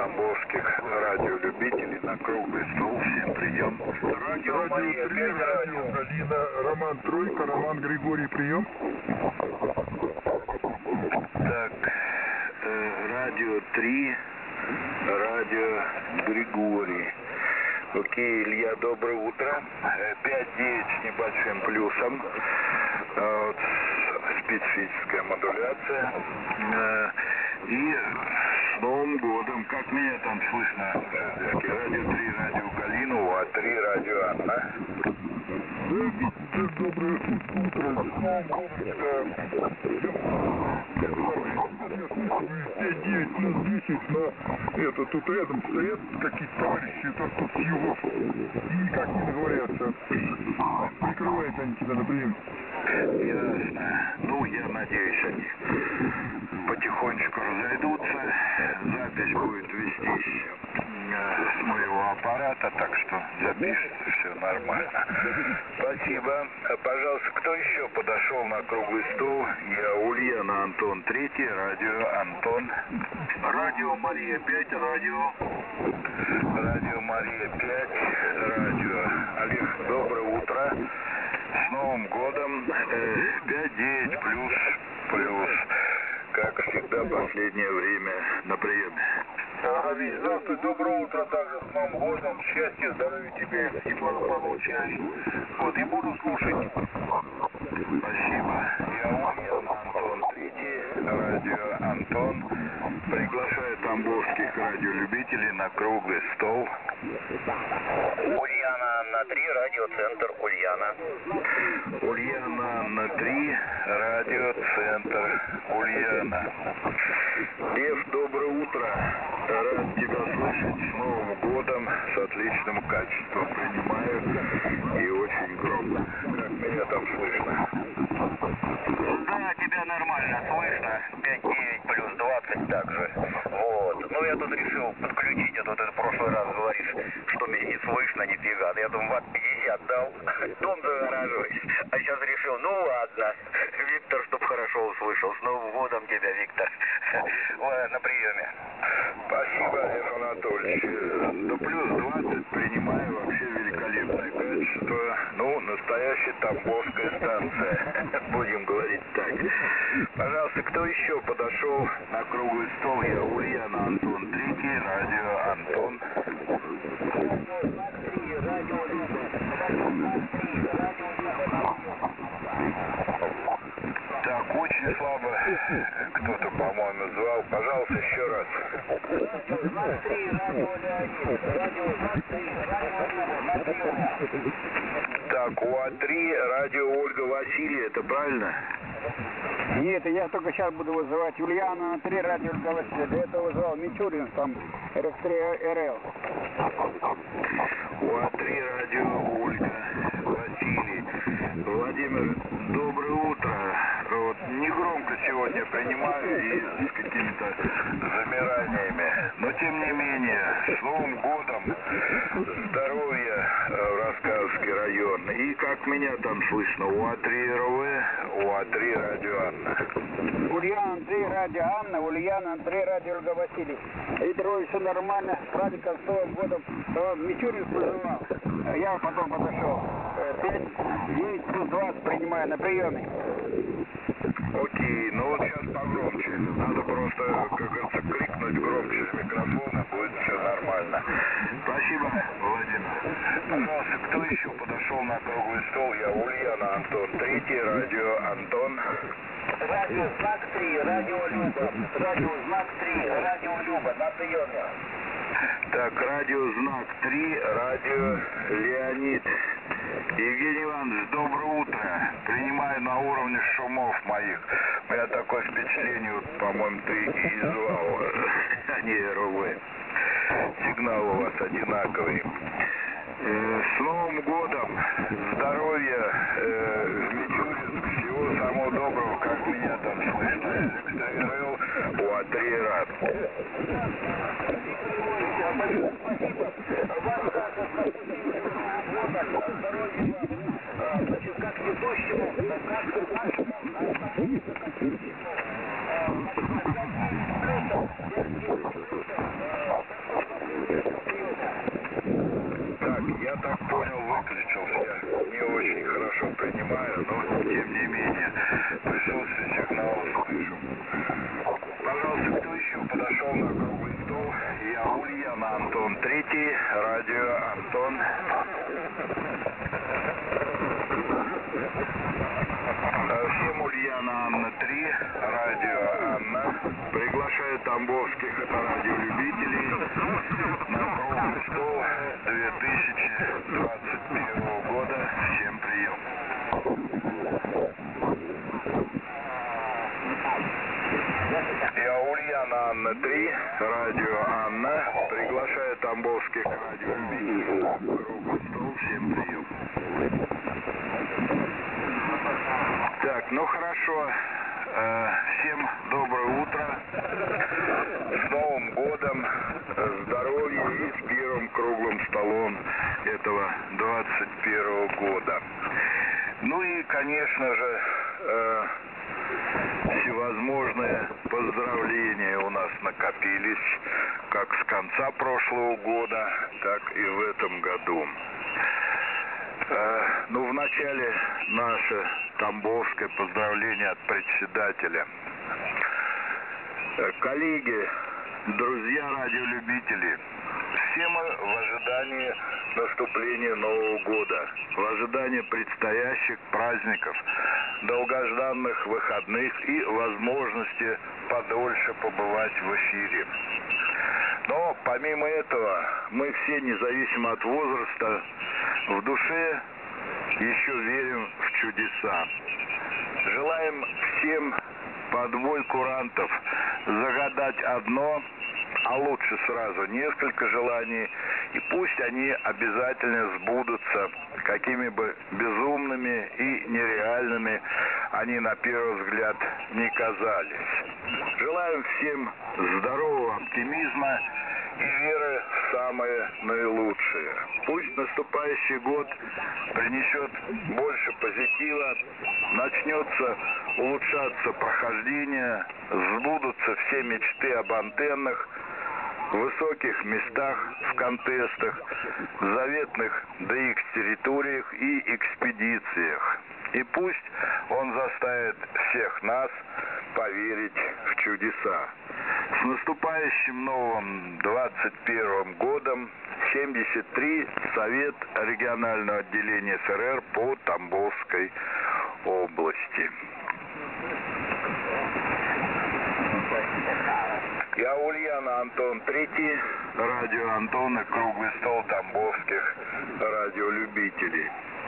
тамбовских радиолюбителей на круглый стол. Всем прием. Радио 3, радио Галина, Роман Тройка, Роман Григорий, прием. Так, радио 3, радио Григорий. Окей, Илья, доброе утро. 5-9 с небольшим плюсом. Вот, специфическая модуляция. И с Новым годом. Как меня там слышно? Радио 3, радио Галину, а 3 радио Анна. Доброе утро. 5-9 плюс 10 на это. Тут рядом стоят какие-то товарищи, это тут с югов. И никак не договорятся. Прикрывают они тебя на прием. Ясно. Ну, я надеюсь, они потихонечку разойдутся. Запись будет вестись с моего аппарата, так что запишется все нормально. Спасибо. Пожалуйста, кто еще подошел на круглый стол? Я Ульяна, Антон, 3, радио Антон. Радио Мария 5, радио. Радио Мария 5, радио. Олег, доброе утро. С Новым годом. 5-9 плюс. Как всегда, последнее время на приеме. Галин, здравствуй, доброе утро, также с Новым годом, счастья, здоровья тебе и благополучия. Вот, и буду слушать. Спасибо. Я Ульяна, Антон, 3, радио Антон. Приглашаю тамбовских радиолюбителей на круглый стол. Ульяна на 3, радиоцентр Ульяна. Ульяна на 3, радиоцентр Ульяна. Лев, доброе утро. Рад тебя слышать. С Новым годом. С отличным качеством принимаю. И очень громко. Как меня там слышно? Да, тебя нормально слышно. 5-9 плюс 20 также. Вот. Ну, я тут решил подключить, а то ты в прошлый раз говоришь, что меня не слышно нифига. Я думаю, ватт 50 дал, дом загораживаюсь. А сейчас решил, ну ладно. Виктор, чтоб хорошо услышал. С Новым годом тебя, Виктор. На приеме. Спасибо, Лев Анатольевич. До плюс 20 принимаю, вообще великолепное качество. Ну, настоящая тамбовская станция. Будем говорить так. Пожалуйста, кто еще подошел на круглый стол? Я Ульяна, Антон, 3, радио Антон. Так, очень слабо кто-то, по-моему, звал. Пожалуйста, еще раз. Так, УА-3, радио Ольга Василия, это правильно? Нет, я только сейчас буду вызывать Ульяна на 3, радио Ольга Василия. До этого вызывал Мичурин, там РФ3РЛ. УА-3, радио Ольга Василий. Владимир, доброе утро. Вот, негромко сегодня принимаю и с какими-то замираниями. Но тем не менее, с Новым годом, здоровья в Рассказовский район. И как меня там слышно? УА-3 РВ, УА-3 радио Анна. Ульяна 3, радио Анна, Ульяна 3, радио Ольга Василий. И трое, все нормально, с праздником, с Новым годом. Мичурин вызывал, я потом подошел. 5-9 плюс 20 принимаю на приеме. Окей, ну вот сейчас погромче. Надо просто, как говорится, крикнуть громче с микрофона, будет все нормально. Спасибо, Владимир. Пожалуйста, кто еще подошел на круглый стол? Я Ульяна, Антон, 3, радио Антон. Радио Знак 3, радио Люба. Радио Знак 3, радио Люба, на приеме. Так, радио Знак 3, радио Леонид. Евгений Иванович, доброе утро. Принимаю на уровне шумов моих. У меня такое впечатление, вот, по-моему, ты и звал, а не РВ. Сигнал у вас одинаковый. С Новым годом, здоровья, Мичуринск, всего самого доброго, как меня там слышно. РФ3РЛ, УА-3 рад. Значит, как ведущему, как подошел на круглый стол. Я Ульяна Антон III, радио Антон. Всем Ульяна Анна 3, радио Анна. Приглашаю тамбовских радиолюбителей на круглый стол 2021 года. Всем прием. Я Ульяна Анна 3, радио Анна. Приглашаю тамбовских радиолюбителей на круглый стол. Всем прием. Так, ну хорошо. Всем доброе утро. С Новым годом, здоровья и с первым круглым столом этого 21 года. Ну и, конечно же, всевозможные поздравления у нас накопились как с конца прошлого года, так и в этом году. Ну, вначале наше тамбовское поздравление от председателя. Коллеги, друзья радиолюбители, все мы в ожидании наступления Нового года, в ожидании предстоящих праздников, долгожданных выходных и возможности подольше побывать в эфире. Но помимо этого, мы все, независимо от возраста, в душе еще верим в чудеса. Желаем всем по двое курантов загадать одно, а лучше сразу несколько желаний, и пусть они обязательно сбудутся, какими бы безумными и нереальными они на первый взгляд не казались. Желаем всем здорового оптимизма и веры в самое наилучшее. Пусть наступающий год принесет больше позитива, начнется улучшаться прохождение, сбудутся все мечты об антеннах, высоких местах в контестах, заветных DX-территориях и экспедициях. И пусть он заставит всех нас поверить в чудеса. С наступающим новым 21 годом 73 Совет регионального отделения ФРР по Тамбовской области. Я Ульяна Антон III, радио Антон и круглый стол тамбовских радиолюбителей.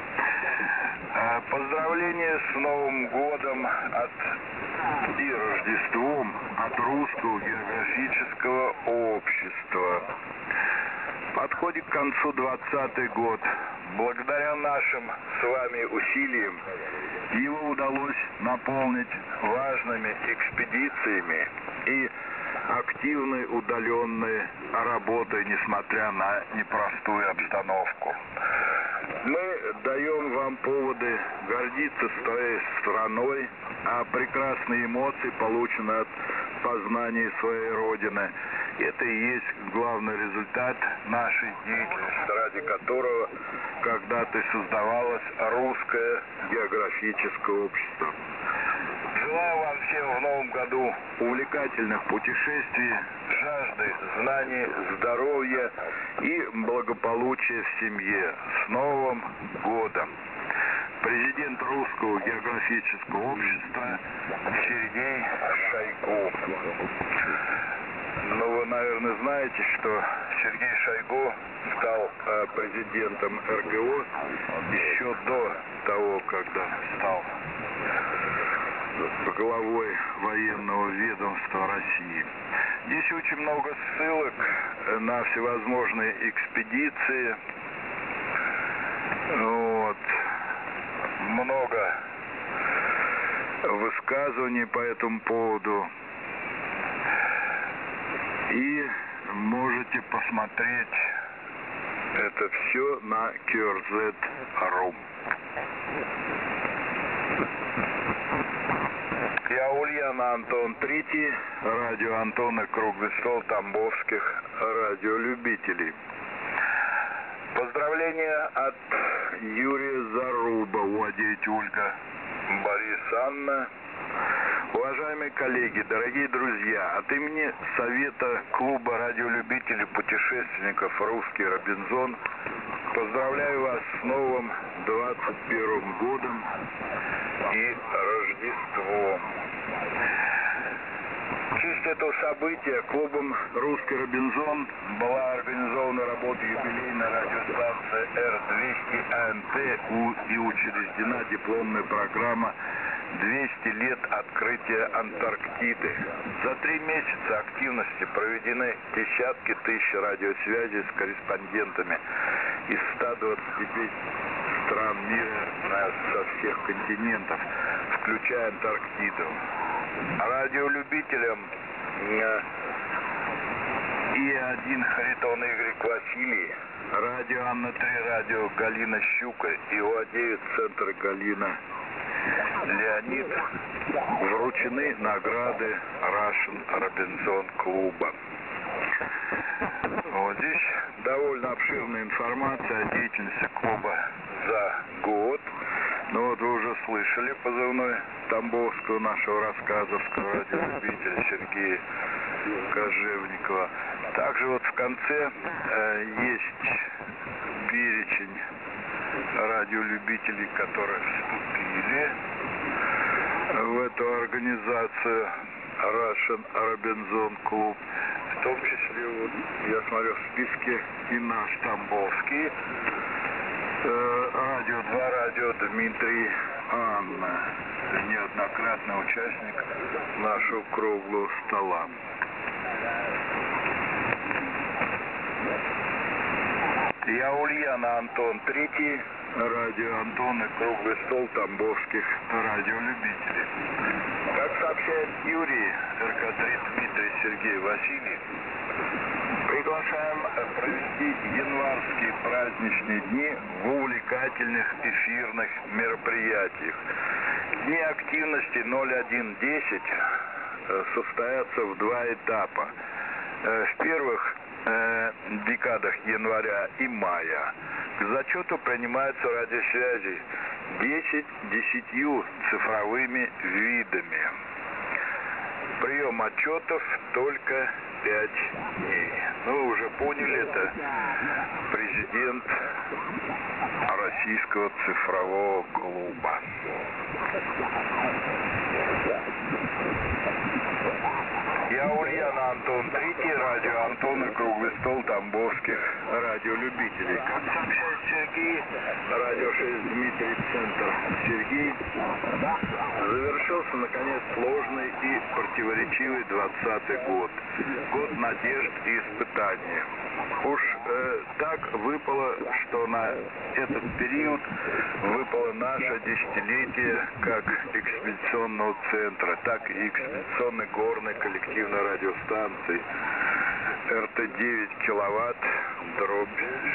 Поздравления с Новым годом и Рождеством от Русского географического общества. Подходит к концу 20-й год. Благодаря нашим с вами усилиям его удалось наполнить важными экспедициями и активной удаленной работой, несмотря на непростую обстановку. Мы даем вам поводы гордиться своей страной, а прекрасные эмоции получены от познания своей Родины. Это и есть главный результат нашей деятельности, ради которого когда-то создавалось Русское географическое общество. Желаю вам всем в новом году увлекательных путешествий, жажды знаний, здоровья и благополучия в семье. С Новым годом! Президент Русского географического общества Сергей Шойгу. Ну, вы, наверное, знаете, что Сергей Шойгу стал президентом РГО еще до того, когда стал главой военного ведомства России. Здесь очень много ссылок на всевозможные экспедиции. Вот. Много высказываний по этому поводу. И можете посмотреть это все на QRZ.ru. Я Ульяна Антон III, радио Антон и круглый стол тамбовских радиолюбителей. Поздравления от Юрия Заруба, Владимир Ольга, Борис Анна, Уважаемые коллеги, дорогие друзья, от имени Совета клуба радиолюбителей путешественников «Русский Робинзон» поздравляю вас с новым 21 годом и Рождеством. В честь этого события клубом «Русский Робинзон» была организована работа юбилейной радиостанции Р-200 АНТ и учреждена дипломная программа «200 лет открытия Антарктиды». За 3 месяца активности проведены десятки тысяч радиосвязей с корреспондентами из 125 стран мира со всех континентов, включая Антарктиду. Радиолюбителям И1 Харитон Y Василий, радио Анна-3, радио Галина Щука и ОА-9 Центр Галина Леонид вручены награды Russian Робинзон клуба. Вот здесь довольно обширная информация о деятельности клуба за год. Ну вот вы уже слышали позывной Тамбовского, нашего рассказовского радиолюбителя Сергея Кожевникова. Также вот в конце есть перечень радиолюбителей, которые вступили в эту организацию Russian Робинзон клуб. В том числе, вот, я смотрю в списке и наш Тамбовский, радио 2, радио Дмитрий Анна, неоднократный участник нашего круглого стола. Я Ульяна Антон Третий, радио Антон и круглый стол тамбовских радиолюбителей. Как сообщает Юрий, РК-3 Дмитрий Сергей Василий, приглашаем провести январские праздничные дни в увлекательных эфирных мероприятиях. Дни активности 01-10 состоятся в 2 этапа. В первых декадах января и мая к зачету принимаются радиосвязи 10 цифровыми видами. Прием отчетов только 5 дней. Ну, вы уже поняли, это президент Российского цифрового клуба. Я Ульяна Антон Третий, радио Антон и круглый стол тамбовских радиолюбителей. Как сообщает Сергей, радио 6 Дмитрий Центр Сергей, завершился наконец сложный и противоречивый 20-й год. Год надежд и испытаний. Уж так выпало, что на этот период выпало наше десятилетие как экспедиционного центра, так и экспедиционной горной коллективной радиостанции РТ-9 киловатт дробь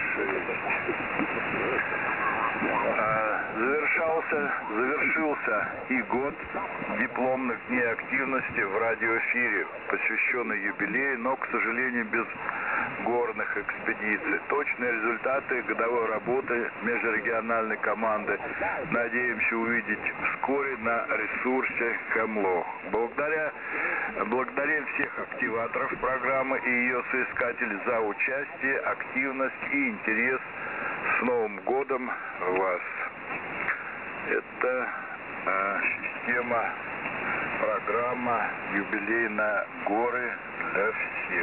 6. Завершился и год дипломных дней активности в радиоэфире, посвященный юбилею, но, к сожалению, без горных экспедиций. Точные результаты годовой работы межрегиональной команды надеемся увидеть вскоре на ресурсе Хемлох. Благодарим всех активаторов программы и ее соискателей за участие, активность и интерес. С Новым годом вас! Это система, программа юбилейная «Горы для всех».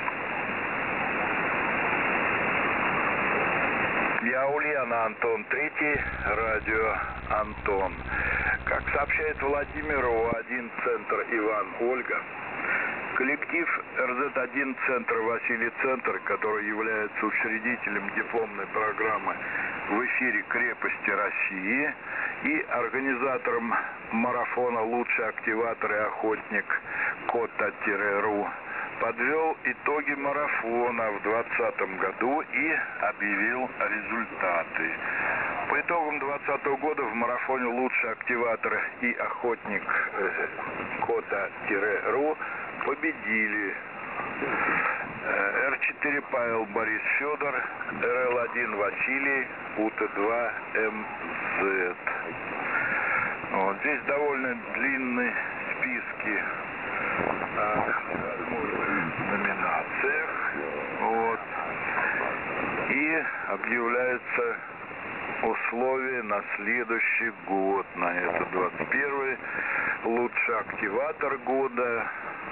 Я Ульяна Антон Третий, радио Антон. Как сообщает Владимир ОА-1 Центр Иван Ольга, коллектив РЗ-1 Центр Василий Центр, который является учредителем дипломной программы в эфире «Крепости России» и организатором марафона «Лучший активатор и охотник Кота-Ру», подвел итоги марафона в 2020 году и объявил результаты. По итогам 2020 года в марафоне «Лучший активатор и охотник Кота-Ру» победили Р4 Павел Борис Федор, РЛ1 Василий, УТ2 МЗ. Вот Здесь довольно длинные списки возможных номинациях. Вот. И объявляются условия на следующий год. На это 21-й. Лучший активатор года,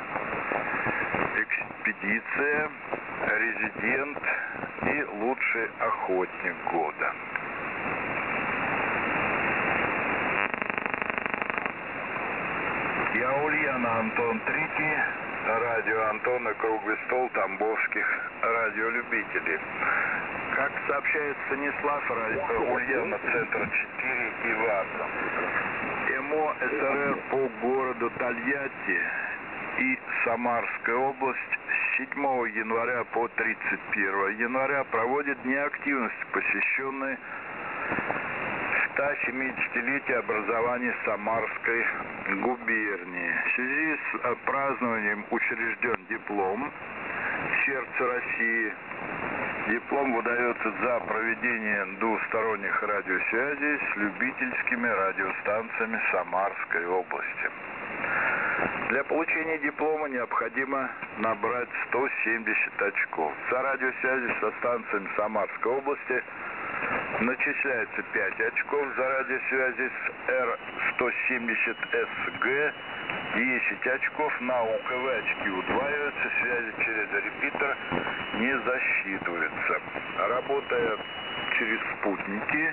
экспедиция, резидент и лучший охотник года. Я Ульяна, Антон Третий, радио Антон и круглый стол тамбовских радиолюбителей. Как сообщает Станислав, Ульяна, центр 4 и ВАЗа. МО СРР по городу Тольятти и Самарская область с 7 января по 31 января проводит дни активности, посвященные 170-летию образования Самарской губернии. В связи с празднованием учрежден диплом «Сердце России». Диплом выдается за проведение двусторонних радиосвязей с любительскими радиостанциями Самарской области. Для получения диплома необходимо набрать 170 очков. За радиосвязи со станциями Самарской области начисляется 5 очков, за радиосвязи с Р-170СГ 10 очков, на УКВ очки удваиваются, связи через репитер не засчитываются. Работая через спутники,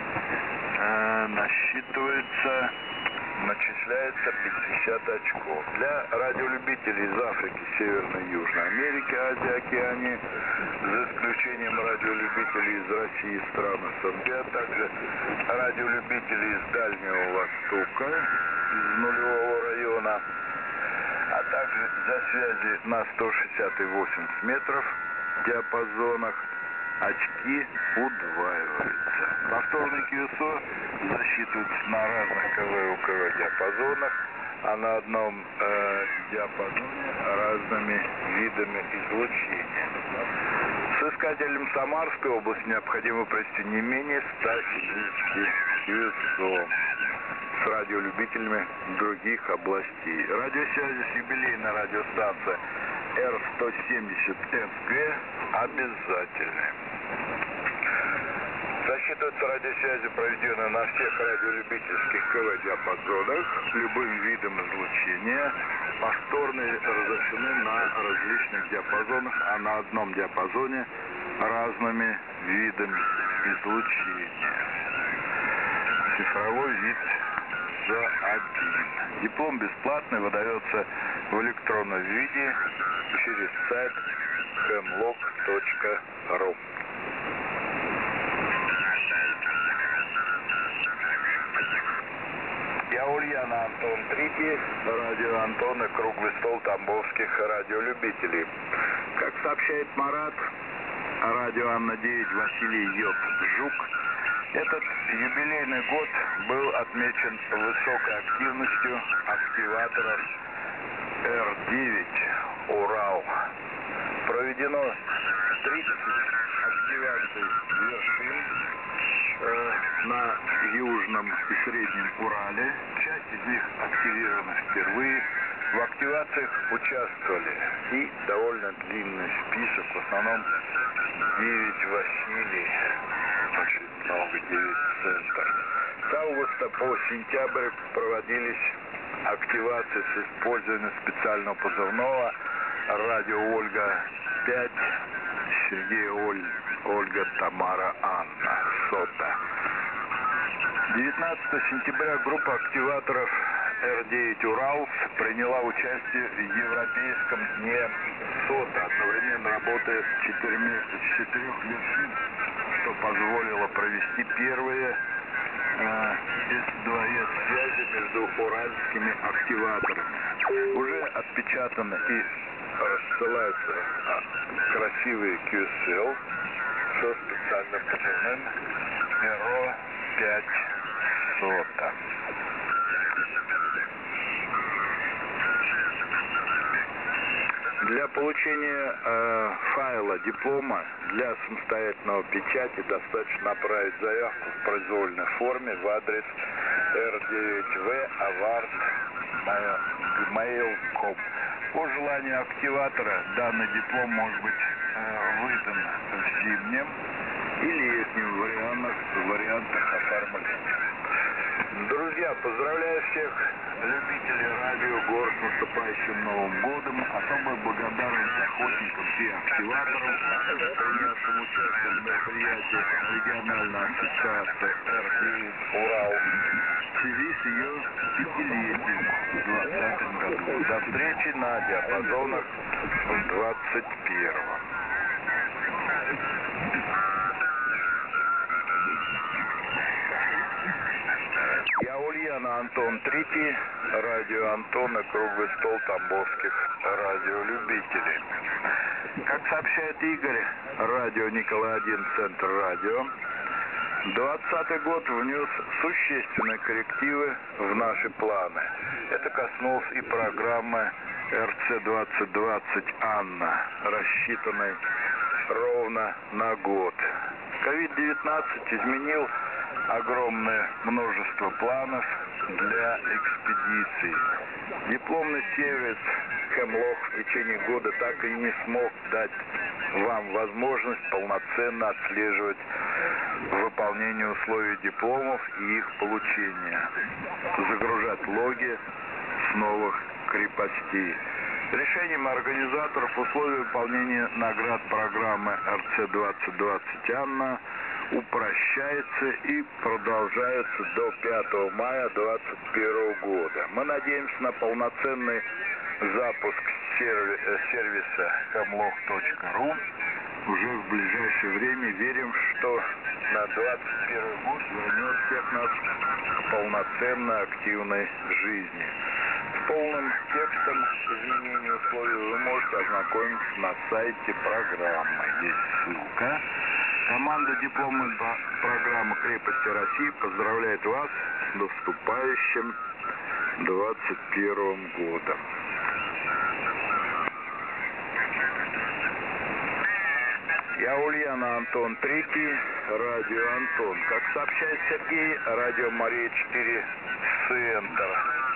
начисляется 50 очков. Для радиолюбителей из Африки, Северной и Южной Америки, Азии, Океании, за исключением радиолюбителей из России и стран СНГ, а также радиолюбителей из Дальнего Востока, из нулевого района, а также за связи на 160 и 80 метров в диапазонах, очки удваиваются. Повторный QSO засчитывается на разных КВ и УКВ диапазонах, а на одном диапазоне разными видами излучения. С искателем Самарской области необходимо провести не менее 170 QSO с радиолюбителями других областей. Радиосвязи с юбилейной радиостанцией Р-170СГ обязательны. Засчитываются радиосвязи, проведенные на всех радиолюбительских КВ-диапазонах с любым видом излучения. Повторные разрешены на различных диапазонах, а на одном диапазоне разными видами излучения. Цифровой вид за один. Диплом бесплатный, выдается в электронном виде через сайт hemlock.ru. Я Ульяна, Антон Третий, радио Антон и круглый стол тамбовских радиолюбителей. Как сообщает Марат, радио Анна-9, Василий Йод Жук, этот юбилейный год был отмечен высокой активностью активаторов Р-9 «Урал». Проведено 30 активаций вершин на Южном и Среднем Урале. Часть из них активирована впервые. В активациях участвовали и довольно длинный список, в основном 9 Василий, очень много, 9 центр. С августа по сентябрь проводились активации с использованием специального позывного радио Ольга-5, Сергей Ольга Тамара Анна, СОТА. 19 сентября группа активаторов Р-9 «Урал» приняла участие в Европейском дне СОТА, одновременно работая с 4 вершин, что позволило провести первые S2S-связи между уральскими активаторами. Уже отпечатаны и рассылаются красивые QSL со специальным позывным РО-5 СОТА. Для получения файла диплома для самостоятельного печати достаточно направить заявку в произвольной форме в адрес r9v@mail.com. По желанию активатора данный диплом может быть выдан в зимнем и летнем вариантах оформления. Друзья, поздравляю всех любителей радио ГОР с наступающим Новым годом. Особая благодарность охотникам и активаторам, принявшим участие в мероприятии региональной ассоциации R9 Урал в связи с ее 5-летием в 2020 году. До встречи на диапазонах в 21-м. Я Ульяна, Антон Третий, радио Антон и круглый стол тамбовских радиолюбителей. Как сообщает Игорь, радио Николай-1, Центр радио, 2020 год внес существенные коррективы в наши планы. Это коснулось и программы РЦ-2020 «Анна», рассчитанной ровно на год. COVID-19 изменил огромное множество планов для экспедиций. Дипломный сервис Хемлок в течение года так и не смог дать вам возможность полноценно отслеживать выполнение условий дипломов и их получения, загружать логи с новых крепостей. Решением организаторов условия выполнения наград программы РЦ-2020 «Анна» упрощается и продолжается до 5 мая 2021 года. Мы надеемся на полноценный запуск сервиса hamlock.ru уже в ближайшее время. Верим, что на 2021 год вернет всех нас к полноценной активной жизни. С полным текстом изменения условий вы можете ознакомиться на сайте программы. Есть ссылка. Команда дипломной программы «Крепости России» поздравляет вас с наступающим 2021 годом. Я Ульяна, Антон Третий, радио Антон. Как сообщает Сергей, радио Мария-4, Центр.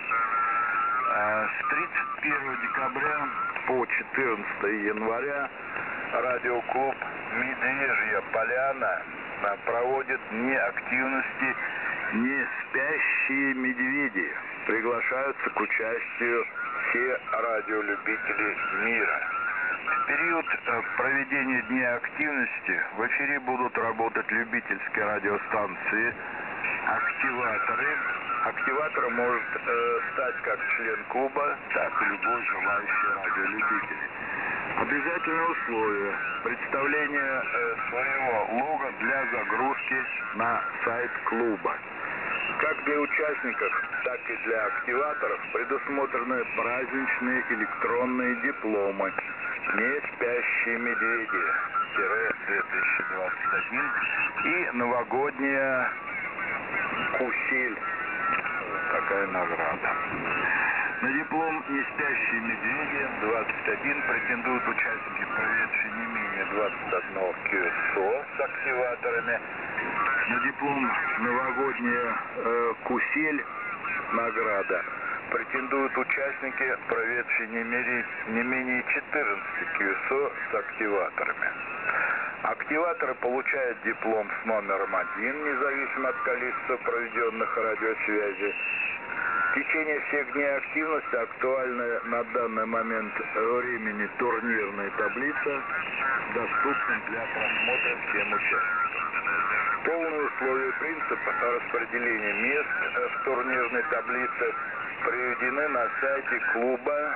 С 31 декабря по 14 января радиоклуб «Медвежья Поляна» проводит дни активности «Не спящие медведи». Приглашаются к участию все радиолюбители мира. В период проведения Дня активности в эфире будут работать любительские радиостанции «Активаторы». Активатором может стать как член клуба, так и любой желающий радиолюбитель. Обязательное условие – представление своего лога для загрузки на сайт клуба. Как для участников, так и для активаторов предусмотрены праздничные электронные дипломы «Не спящие медведи-2021» и новогодняя «Кусель». Такая награда. На диплом «Не спящие медведи-21» претендуют участники, проведшие не менее 21 КСО с активаторами. На диплом «Новогодняя Кусель» награда претендуют участники, проведшие не менее 14 КСО с активаторами. Активаторы получают диплом с номером 1, независимо от количества проведенных радиосвязей. В течение всех дней активности актуальная на данный момент времени турнирная таблица доступна для просмотра всем участникам. Полные условия и принципы распределения мест в турнирной таблице приведены на сайте клуба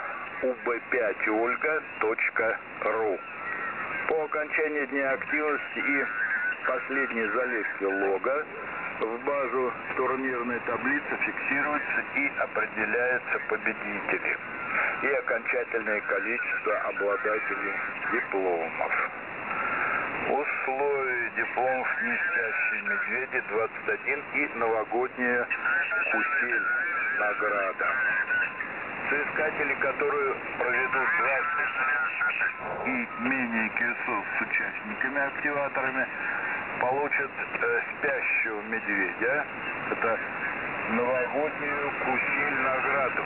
ub5olga.ru. По окончании дня активности и последней заливки лога в базу турнирной таблицы фиксируются и определяются победители и окончательное количество обладателей дипломов. Условия дипломов «Не спящие медведи-21» и новогодняя «Кусель» награда. Соискатели, которые проведут 20 и менее КСО с участниками-активаторами, получат спящего медведя. Это новогоднюю Кусель-Награду.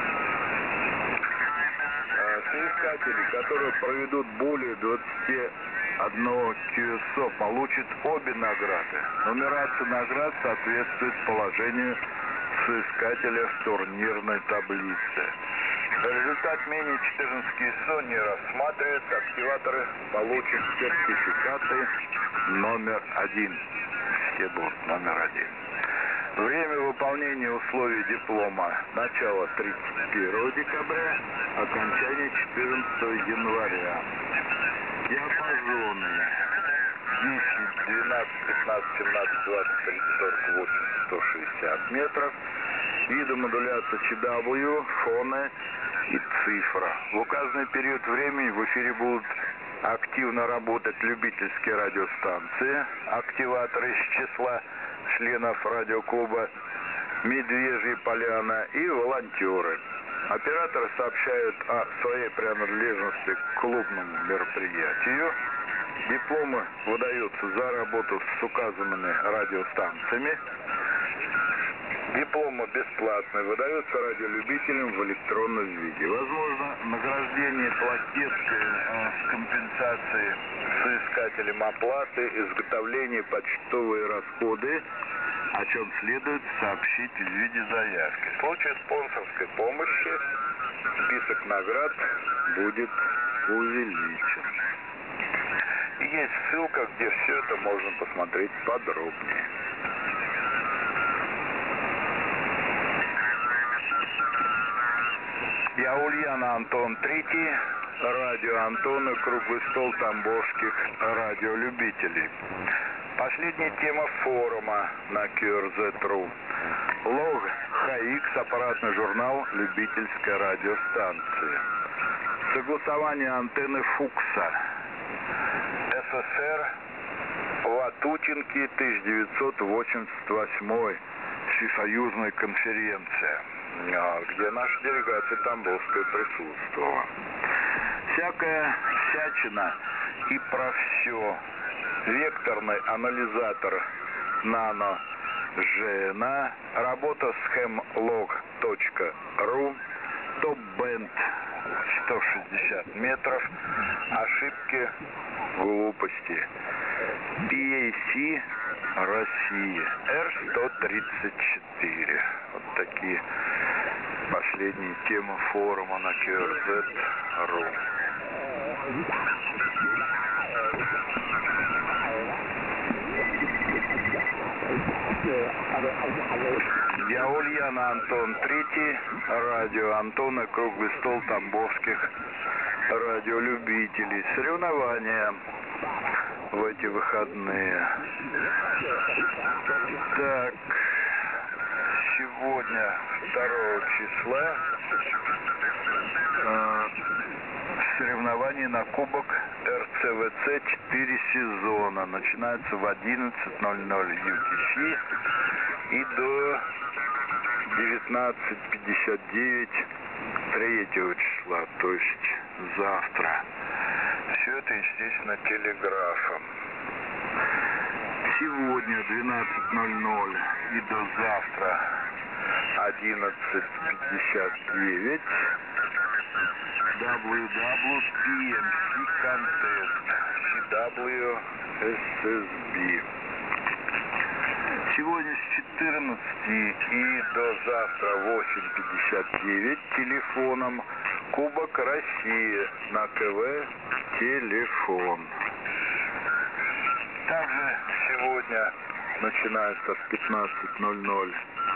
Соискатели, которые проведут более 21 QSO, получат обе награды. Нумерация наград соответствует положению соискателя в турнирной таблице. Результат менее 14 QSO не рассматривается. Активаторы получат сертификаты номер 1. Все будут номер 1. Время выполнения условий диплома. Начало 31 декабря, окончание 14 января. Диапазоны 10, 12, 15, 17, 20, 30, 40, 80, 160 метров. Виды модуляции CW, фоны и цифра. В указанный период времени в эфире будут активно работать любительские радиостанции, активаторы из числа членов радиоклуба «Медвежья поляна» и волонтеры. Операторы сообщают о своей принадлежности к клубному мероприятию. Дипломы выдаются за работу с указанными радиостанциями. Дипломы бесплатные, выдаются радиолюбителям в электронном виде. Возможно, награждение плакеткой с компенсацией соискателям оплаты, изготовление почтовые расходы, о чем следует сообщить в виде заявки. В случае спонсорской помощи список наград будет увеличен. И есть ссылка, где все это можно посмотреть подробнее. Я Ульяна Антон Третий, радио Антона, круглый стол тамбовских радиолюбителей. Последняя тема форума на QRZ.ru. Лог ХХ, аппаратный журнал любительской радиостанции. Согласование антенны Фукса. СССР, Ватутинки, 1988, Всесоюзная конференция, где наша делегация тамбовская присутствовала. Всякая всячина и про все. Векторный анализатор Nano GNA, работа с hemlog.ru, топ-бенд 160 метров, ошибки, глупости. PAC Россия, R134. Вот такие последние темы форума на QRZ.ru. Я Ульяна Антон Третий, радио Антона, круглый стол тамбовских радиолюбителей. Соревнования в эти выходные. Так, сегодня 2 числа соревнования на кубок РЦВЦ 4 сезона. Начинается в 11:00 UTC и до 19:59 3 числа, то есть завтра. Все это, естественно, телеграфом. Сегодня 12:00 и до завтра 11:59 WWPMC Contest CWSSB. Сегодня с 14 и до завтра 8:59 телефоном Кубок России на КВ телефон. Также сегодня начинается с 15:00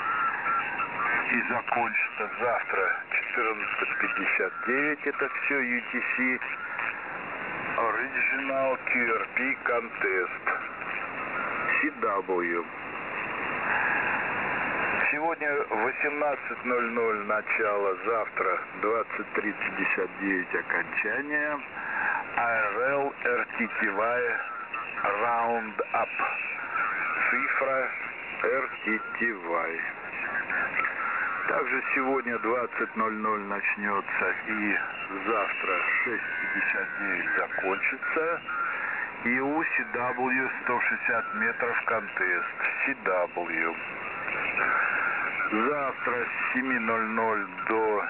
и закончится завтра 14:59. Это все UTC Original QRP Contest CW. Сегодня 18:00 начало, завтра 23:59 окончание. ARL RTTY Roundup. Цифра RTTY. Также сегодня 20:00 начнется и завтра 6:59 закончится. EU CW 160 метров контест CW. Завтра с 7:00 до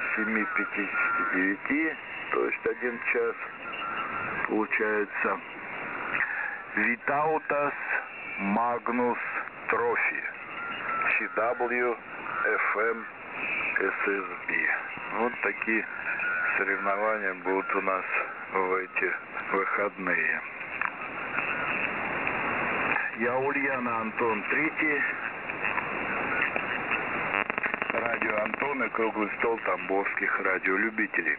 7:59, то есть 1 час получается. Витаутас Магнус Трофи. CW FM SSB. Вот такие соревнования будут у нас в эти выходные. Я Ульяна, Антон, 3. Радио Антон и круглый стол тамбовских радиолюбителей.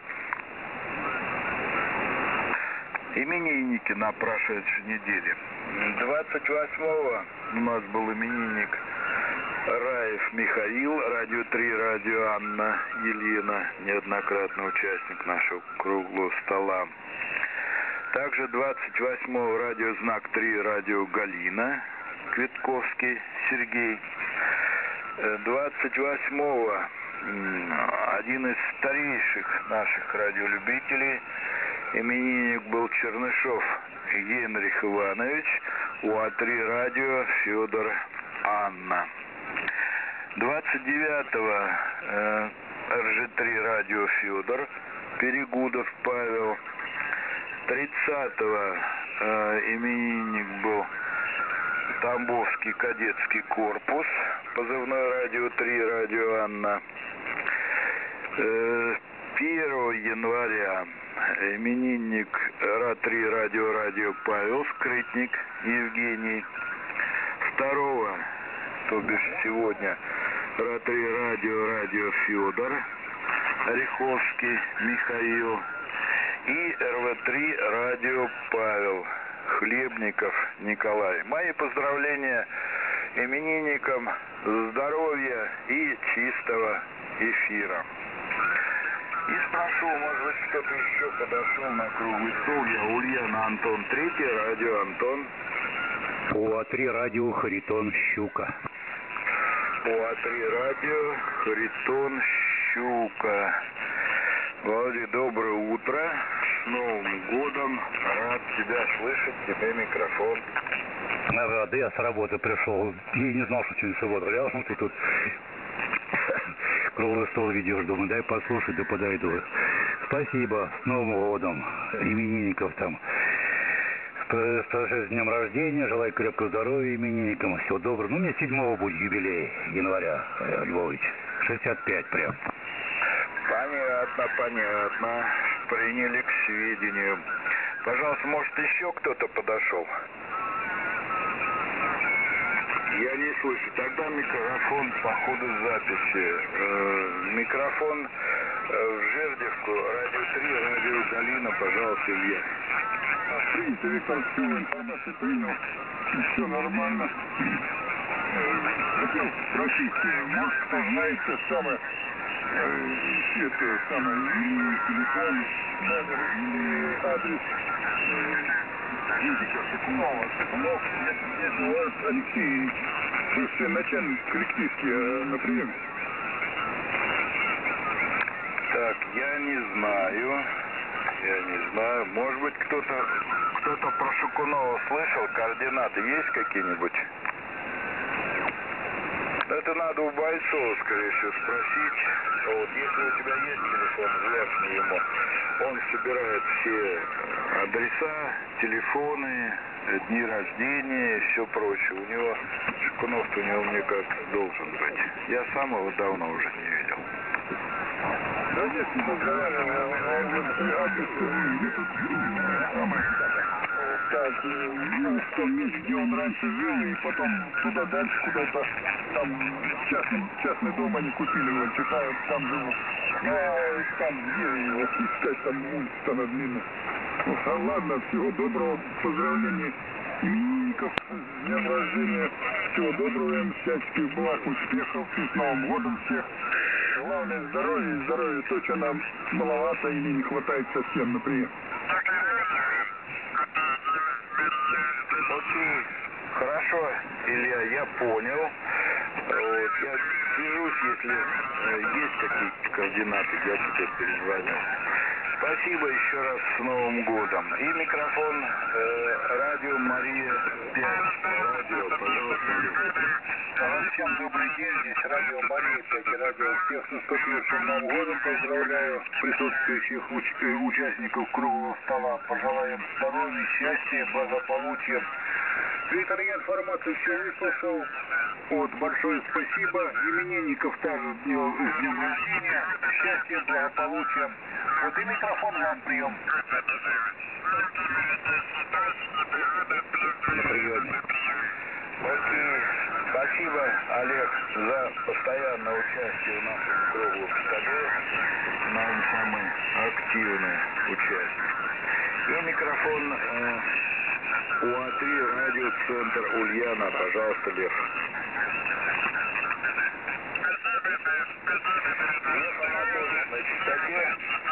Именинники на прошедшей неделе. 28-го у нас был именинник Раев Михаил, радио 3, радио Анна Елена, неоднократный участник нашего круглого стола. Также 28-го радио Знак 3, радио Галина, Квитковский Сергей. 28-го один из старейших наших радиолюбителей, именинник был Чернышов Генрих Иванович, УА-3 радио Федор Анна. 29-го РЖ-3 радио Федор Перегудов Павел. 30-го именинник был Тамбовский кадетский корпус, позывной радио 3, радио Анна. 1 января именинник РА-3, радио Павел, Скрытник Евгений. 2-го, то бишь сегодня, РА-3, радио Федор, Ореховский Михаил. И РВ-3 радио Павел, Хлебников Николай. Мои поздравления именинникам, здоровья и чистого эфира. И спрошу, может быть, кто-то еще подошел на круглый стол. Я Ульяна, Антон, 3, радио Антон. УА-3 радио Харитон Щука. УА-3 радио Харитон Щука. Володя, доброе утро. С Новым годом. Рад тебя слышать. Тебе микрофон. Рад, я с работы пришел. Я не знал, что сегодня суббота. Рядом ты тут круглый стол ведешь. Думаю, дай послушать, да подойду. Спасибо. С Новым годом. Именинников там. С прошедшим днем рождения. Желаю крепкого здоровья именинникам. Всего доброго. Ну, у меня 7-го будет юбилей января, Львович. 65 прям. Понятно. Приняли к сведению. Пожалуйста, может, еще кто-то подошел? Я не слышу. Тогда микрофон по ходу записи. Микрофон в Жердевку, радио 3, радио Галина, пожалуйста, Илья. Принято, Виктор, всю информацию принял. Все нормально. Хотел спросить, может, кто знает, что самое, это самое, или телефон, номер, или адрес физика Шикунова. Шикунов, если у вас Алексей, бывший начальник коллективский, на приеме. Так, я не знаю. Может быть, кто-то про Шукунова слышал? Координаты есть какие-нибудь? Это надо у Бойцова, скорее всего, спросить. Вот, если у тебя есть телефон, звякни ему. Он собирает все адреса, телефоны, дни рождения и все прочее. У него, Шукунов-то у него, мне кажется, должен быть. Я сам его давно уже не видел. Да нет, не разговаривал, адрес, так, в том месте, где он раньше жил, и потом туда дальше куда-то, там частный дом они купили, вот, читают, там живут. Ну, там, где его искать, там улица на длинная. Ладно, всего доброго, поздравления именинников, с днем рождения, всего доброго им, всяческих благ, успехов, и с Новым годом всех. Главное здоровье и здоровье, то, что нам маловато или не хватает совсем, например. Окей, хорошо, Илья, я понял. Вот, я свяжусь, если есть какие-то координаты, я тебе перезвоню. Спасибо еще раз с Новым годом. И микрофон радио Мария 5. Радио, пожалуйста, Олег. Всем добрый день, здесь радио Мария 5 и радио всех с наступившим Новым годом. Поздравляю присутствующих участников круглого стола. Пожелаем здоровья, счастья, благополучия. Твиттер я информацию все выслушал. Вот, большое спасибо. Именинников также с днем рождения. Счастья, благополучия. Вот и микрофон вам прием. На приеме. Окей. Спасибо, Олег, за постоянное участие в нашем круглом столе. Наверное, самый активный участник. И микрофон УА-3, радиоцентр Ульяна. Пожалуйста, Лев. На частоте.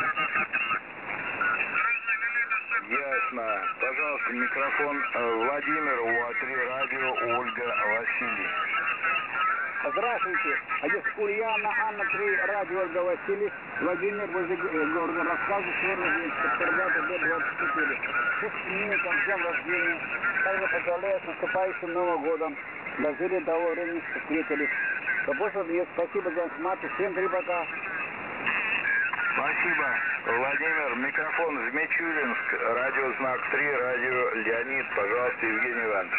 Ясно. Пожалуйста, микрофон Владимир, УА-3, радио Ольга, Василий. Здравствуйте. Здесь Ульяна, Анна 3, радио Ольга, Василий, Владимир, возле города рассказы, сегодня Петербурга, Д-24. С именинником, с днем рождения. Также поздравляю с наступающим Новым годом. Дожили до того времени, что встретились. Побольше мне спасибо за информацию. Всем 3 пока. Спасибо, Владимир. Микрофон в Мичуринск, радиознак 3, радио Леонид. Пожалуйста, Евгений Иванович.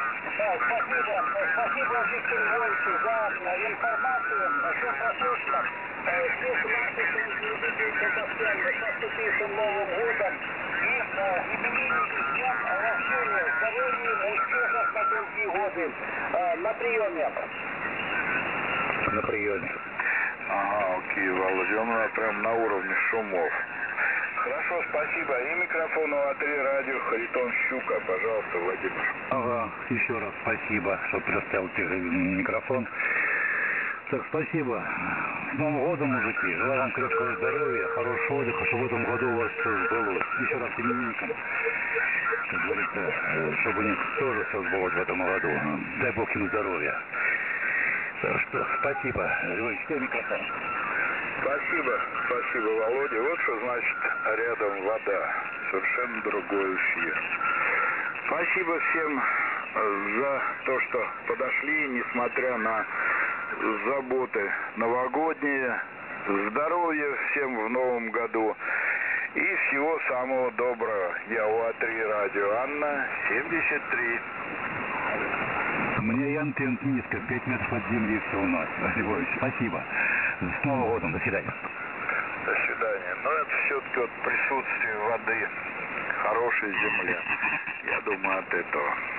Спасибо, Виктор Львович, за информацию. Все послушно. Всех наших телевизоров с наступившим Новым годом. И именинники с днем рождения. Здоровья, успехов на долгие годы. На приеме. На приеме. Ага, окей, Володя, он прям на уровне шумов. Хорошо, спасибо. И микрофон УА-3, радио Харитон Щука. Пожалуйста, Владимир. Ага, еще раз спасибо, что предоставил микрофон. Так, спасибо. С Новым годом, мужики. Желаю вам крепкого здоровья, хорошего отдыха, чтобы в этом году у вас все сбылось. Еще раз именинникам, как говорится, чтобы у них тоже все сбылось в этом году. Дай Бог им здоровья. Так что спасибо. Львович, тебе микрофон. Спасибо, Володя. Вот что значит рядом вода. Совершенно другой эфир. Спасибо всем за то, что подошли, несмотря на заботы новогодние. Здоровья всем в новом году. И всего самого доброго. Я УА-3, радио Анна, 73. Мне Ян Тент низко, 5 метров от земли, все у нас. Львович, спасибо. С Новым годом, до свидания. До свидания. Но это все-таки вот присутствие воды, хорошей земли. Я думаю, от этого.